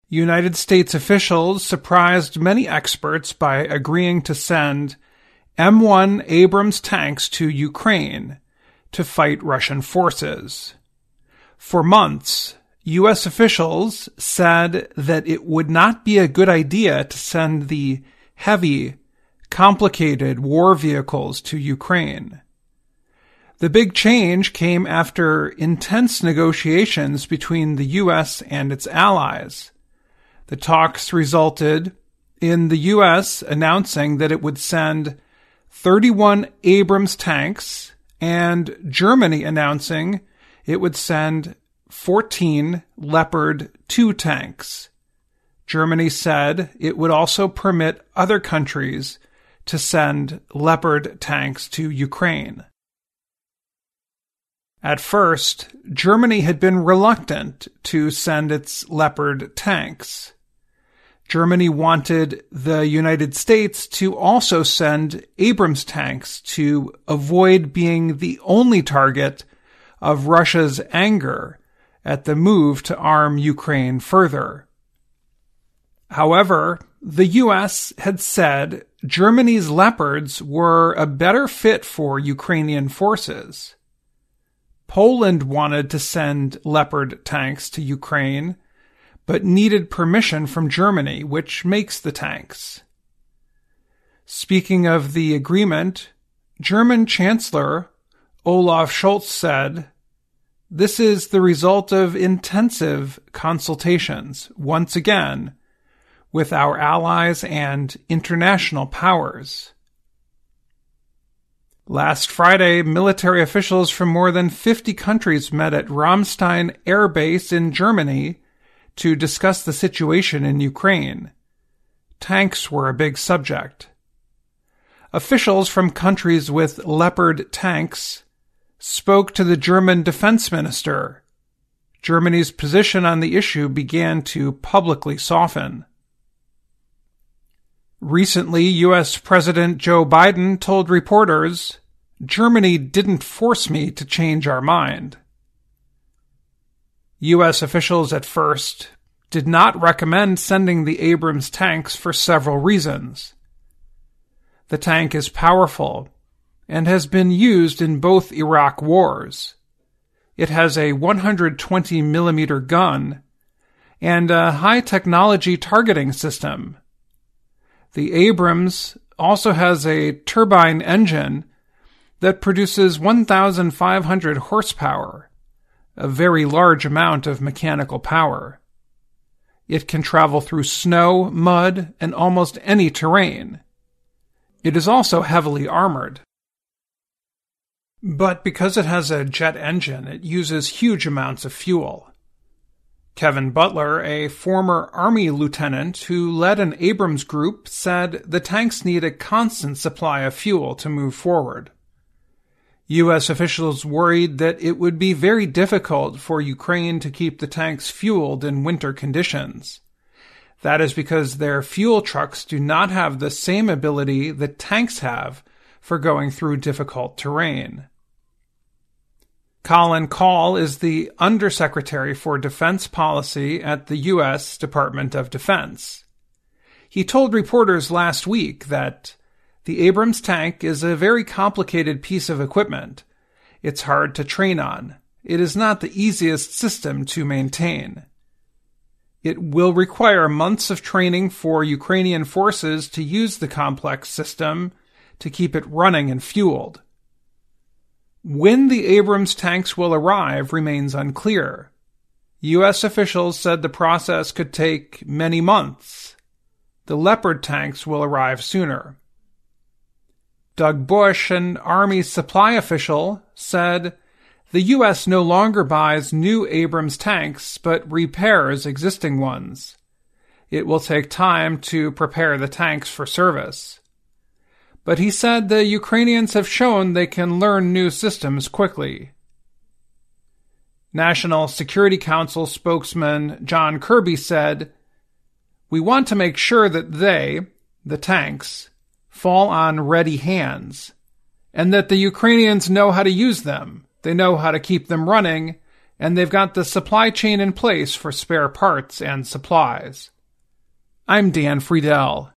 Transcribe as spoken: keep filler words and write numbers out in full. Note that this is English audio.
United States officials surprised many experts by agreeing to send M one Abrams tanks to Ukraine to fight Russian forces. For months, U S officials said that it would not be a good idea to send the heavy, complicated war vehicles to Ukraine. The big change came after intense negotiations between the U S and its allies. The talks resulted in the U S announcing that it would send thirty-one Abrams tanks and Germany announcing it would send fourteen Leopard two tanks. Germany said it would also permit other countries to send Leopard tanks to Ukraine. At first, Germany had been reluctant to send its Leopard tanks. Germany wanted the United States to also send Abrams tanks to avoid being the only target of Russia's anger at the move to arm Ukraine further. However, the U S had said Germany's Leopards were a better fit for Ukrainian forces. Poland wanted to send Leopard tanks to Ukraine, but needed permission from Germany, which makes the tanks. Speaking of the agreement, German Chancellor Olaf Scholz said, "This is the result of intensive consultations, once again, with our allies and international powers." Last Friday, military officials from more than fifty countries met at Ramstein Air Base in Germany to discuss the situation in Ukraine. Tanks were a big subject. Officials from countries with Leopard tanks spoke to the German defense minister. Germany's position on the issue began to publicly soften. Recently, U S President Joe Biden told reporters, "Germany didn't force me to change our mind." U S officials at first did not recommend sending the Abrams tanks for several reasons. The tank is powerful and has been used in both Iraq wars. It has a one hundred twenty millimeter gun and a high-technology targeting system. The Abrams also has a turbine engine that produces one thousand five hundred horsepower, a very large amount of mechanical power. It can travel through snow, mud, and almost any terrain. It is also heavily armored. But because it has a jet engine, it uses huge amounts of fuel. Kevin Butler, a former Army lieutenant who led an Abrams group, said the tanks need a constant supply of fuel to move forward. U S officials worried that it would be very difficult for Ukraine to keep the tanks fueled in winter conditions. That is because their fuel trucks do not have the same ability that tanks have for going through difficult terrain. Colin Kahl is the Undersecretary for Defense Policy at the U S Department of Defense. He told reporters last week that the Abrams tank is a very complicated piece of equipment. It's hard to train on. It is not the easiest system to maintain. It will require months of training for Ukrainian forces to use the complex system to keep it running and fueled. When the Abrams tanks will arrive remains unclear. U S officials said the process could take many months. The Leopard tanks will arrive sooner. Doug Bush, an Army supply official, said the U S no longer buys new Abrams tanks but repairs existing ones. It will take time to prepare the tanks for service. But he said the Ukrainians have shown they can learn new systems quickly. National Security Council spokesman John Kirby said, "We want to make sure that they, the tanks, fall on ready hands, and that the Ukrainians know how to use them, they know how to keep them running, and they've got the supply chain in place for spare parts and supplies. I'm Dan Friedel.